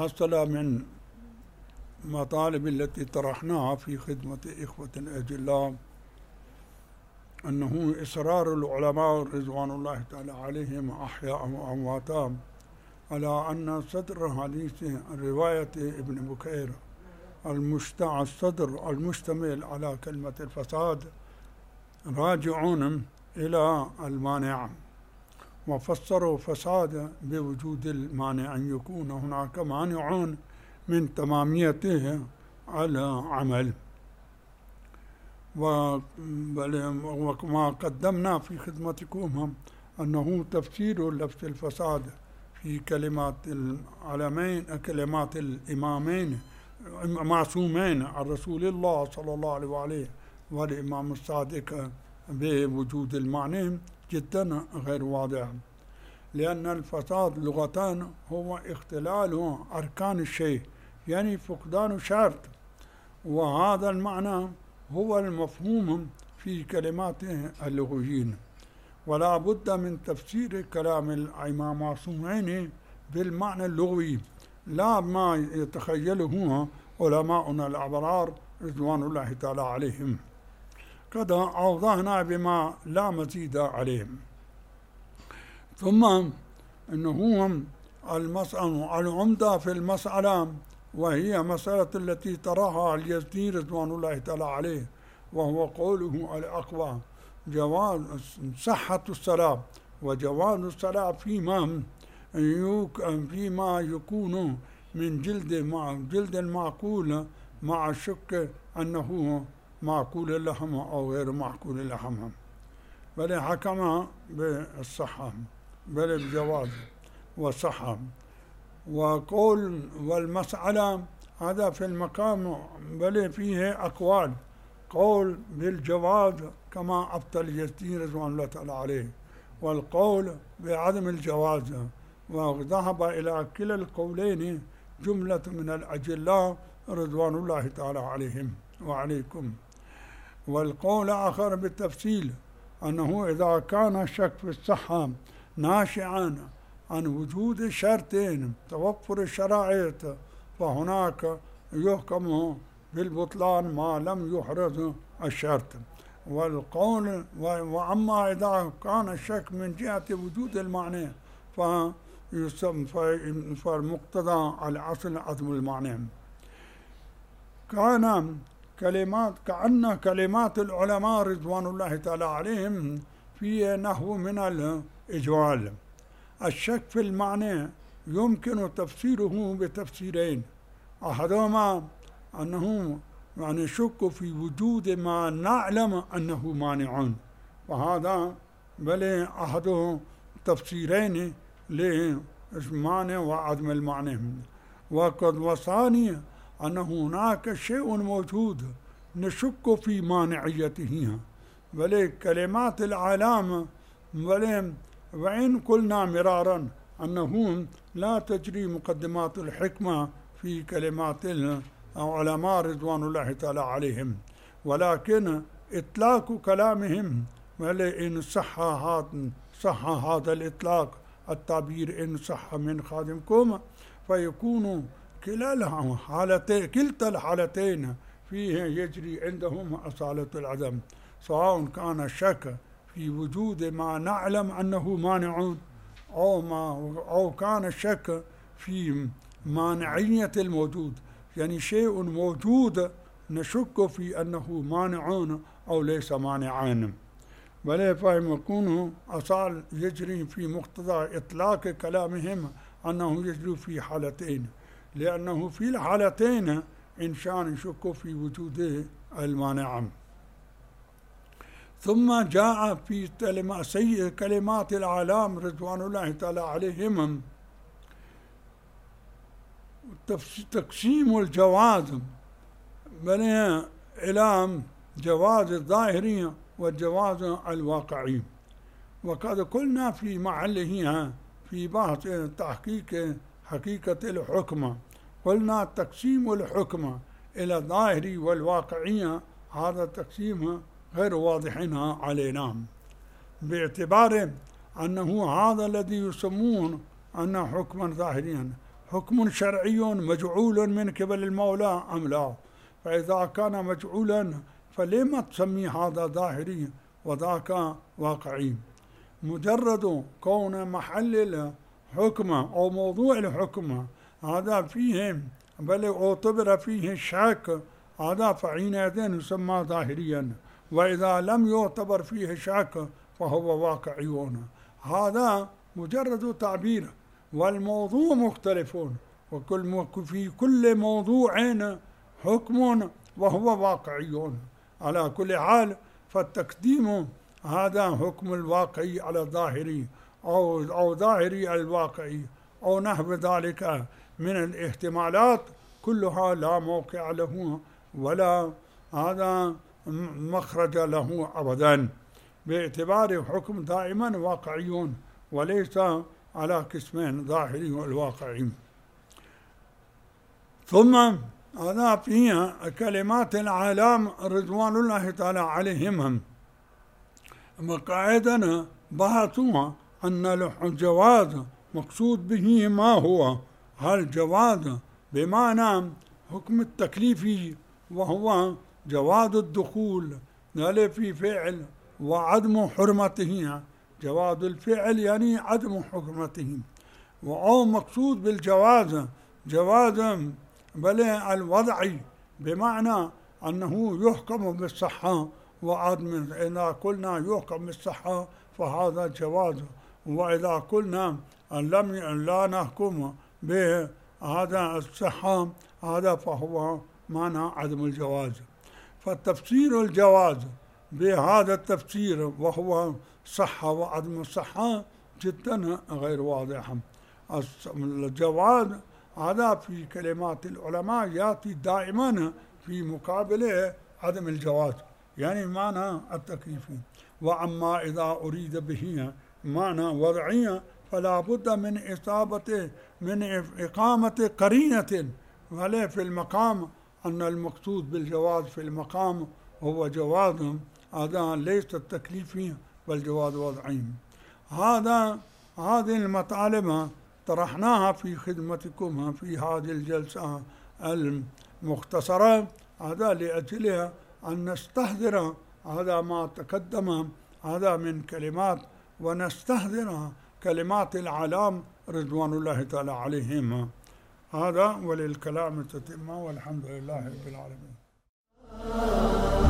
حصل من مطالب التي طرحناها في خدمة إخوة الأجلاء أنه إصرار العلماء رضوان الله تعالى عليهم أحياء وأمواتا على أن صدر حديث رواية ابن بكير الصدر المشتمل على كلمة الفساد راجعون إلى المانع، وفسروا فساد بوجود المانع أن يكون هناك مانع من تماميته العمل. وكما قدمنا في خدمتكم أنه تفسير لفظ الفساد في كلمات العلمين كلمات الإمامين معصومين عن رسول الله صلى الله عليه وآله والإمام الصادق بوجود المعنى جدا غير واضح، لأن الفساد لغة هو اختلال أركان الشيء، يعني فقدان شرط، وهذا المعنى هو المفهوم في كلمات اللغويين. ولا بد من تفسير كلام الإمام معصومين بالمعنى اللغوي لا ما يتخيله علماؤنا الأبرار رضوان الله تعالى عليهم. قد أوضحنا بما لا مزيد عليهم. ثم إنه المسألة العمدة في المسألة وهي مسألة التي تراها اليزدي رضوان الله تعالى عليه، وهو قوله الأقوى جواز صحة الصلاة وجواز الصلاة فيما يكون من جلد المعقول مع الشك أنه معقول اللحم أو غير معقول اللحم، بل حكم بالصحة بل بجواز والصحة. وقول والمسألة هذا في المقام بل فيه أقوال، قول بالجواز كما أبطل اليزدي رضوان الله تعالى عليه، والقول بعدم الجواز، وذهب إلى كلا القولين جملة من الأجلاء رضوان الله تعالى عليهم وعليكم. والقول آخر بالتفصيل أنه إذا كان الشك في الصحة ناشئا عن وجود شرطين توفر الشرائط فهناك يحكم بالبطلان ما لم يحرز الشرط. والقول وأما إذا كان الشك من جهة وجود المعنى فالمقتضى الأصل عدم المعنى. كأن كلمات العلماء رضوان الله تعالى عليهم في نحو من الإجوال. الشك في المعنى يمكن تفسيره بتفسيرين، أحدهما أنه يعني شك في وجود ما نعلم أنه مانع، وهذا بل أحد تفسيرين للمعنى وعدم المعنى. والثاني أن هناك شيء موجود نشك في مانعيته، بل كلمات العلامة بل وإن قلنا مرارا أنه لا تجري مقدمات الحكمة في كلمات العلماء رضوان الله تعالى عليهم، ولكن إطلاق كلامهم بل إن صح هذا الإطلاق التعبير إن صح من خادمكم فيكون كلتا الحالتين فيه يجري عندهم أصالة العدم، سواء كان الشك في وجود ما نعلم أنه مانع أو كان الشك في مانعية الموجود، يعني شيء موجود نشك في أنه مانع أو ليس مانعا، بل فهم يكون أصال يجري في مقتضى إطلاق كلامهم أنه يجري في حالتين، لأنه في الحالتين إنسان يشك في وجود المانع. ثم جاء في كلمات العلام رضوان الله تعالى عليهم تقسيم الجواز بل إلى جواز الظاهري والجواز الواقعي. وقد قلنا في محله في بحث تحقيق حقيقة الحكم، قلنا تقسيم الحكم إلى الظاهري والواقعي هذا التقسيم غير واضح علينا، باعتبار أنه هذا الذي يسمون أن حكما ظاهريا حكم شرعي مجعول من قبل المولى أم لا؟ فإذا كان مجعولا فلما تسمي هذا ظاهري وذاك واقعي؟ مجرد كون محل الحكم أو موضوع الحكم هذا فيه بل اعتبر فيه شك، هذا فحينئذ يسمى ظاهريا، وإذا لم يعتبر فيه شك فهو واقعي. هذا مجرد تعبير، والموضوع مختلف، في كل موضوع حكم وهو واقعي. على كل حال فالتقديم هذا حكم الواقعي على الظاهري أو ظاهري على الواقعي أو نحو ذلك من الاحتمالات كلها لا موقع له ولا هذا مخرج له أبدا، باعتبار حكم دائما واقعي وليس على قسمين ظاهري والواقعي. ثم هذا في كلمات العالم رضوان الله تعالى عليهم مقاعدنا بحثوا أن الجواز مقصود به ما هو؟ هل جواز بمعنى حكم التكليفي وهو جواز الدخول في فعل وعدم حرمته، جواز الفعل يعني عدم حرمته، أو مقصود بالجواز جواز بل الوضعي بمعنى أنه يحكم بالصحة وعدم، إذا قلنا يحكم بالصحة فهذا جواز، وإذا قلنا لا نحكم بهذا الصحة هذا فهو معنى عدم الجواز. فالتفسير الجواز بهذا التفسير وهو صحة وعدم الصحة جدا غير واضح. الجواز هذا في كلمات العلماء يأتي دائما في مقابل عدم الجواز، يعني معنى التكليفي. وأما إذا أريد به معنى وضعية فلا بد من إقامة قرينة ولا في المقام، أن المقصود بالجواز في المقام هو جواز هذا ليس التكليفي بل جواز وضعي. هذه المطالب طرحناها في خدمتكم في هذه الجلسة المختصرة، هذا لأجلها أن نستحضر هذا ما تقدم هذا من كلمات، ونستحضر كلمات العلام رضوان الله تعالى عليهم. هذا وللكلام تتمة، والحمد لله رب العالمين.